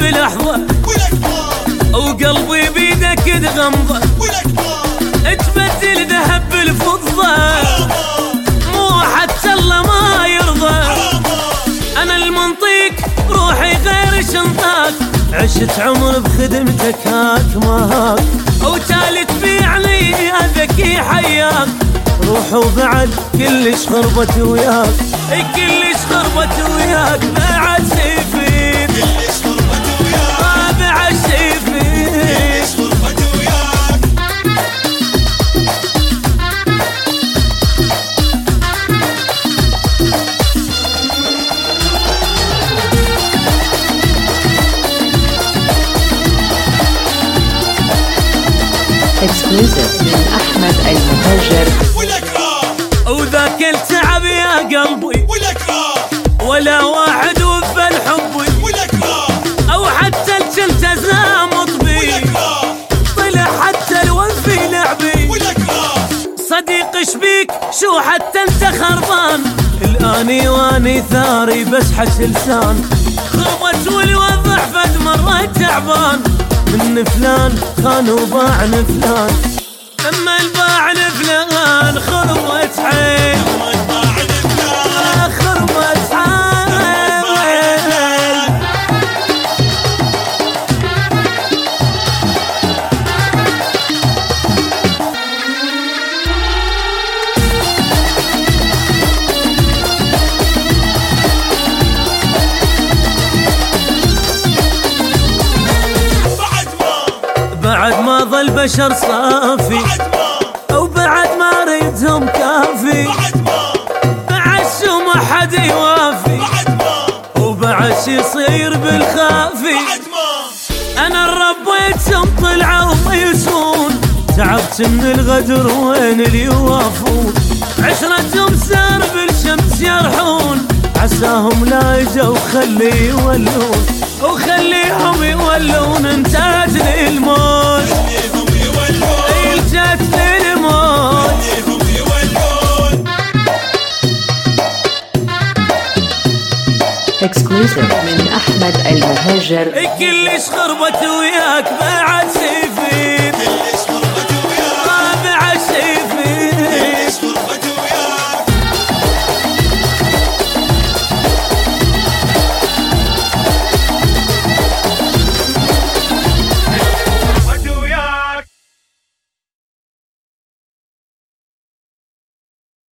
بلحظة وقلبي بيدك تغمضه تبدل ذهب بالفضة مو حتى الله ما يرضى. أنا المنطيك روحي غير شنطاك عشت عمر بخدمتك هاك ما هاك وتالي تبيعني يا ذكي حياك روح وبعد كلش خربت وياك كلش خربت وياك بعد سيفيد كلش خربت وياك بعد سيفيد كلش خربت وياك. اكسكلوزيف من أحمد المهاجر. وذاك التعب يا قلبي ولا واحد وفى الحب او حتى الجنت زامط بي طلع حتى الوفي لعبي صديق شبيك شو حتى انت خربان الاني واني ثاري بس حش لسان خربت والوضع فد مرة تعبان من فلان خان وباعن فلان اما الباعن فلان خربت عين خربت عين. بعد ما ظل بشر صافي وبعد ما ريتهم كافي بعد شو ما حد يوافي وبعد شي يصير بالخافي انا ربيتهم طلعوا ويسون تعبت من الغدر وين اللي يوافون عشرتهم سار بالشمس يرحون عساهم لا يجوا خلي يولون وخليهم يولون انتهت الموت الجت للموت. اكسكلوزيف من أحمد المهاجر. كلش خربت وياك بعد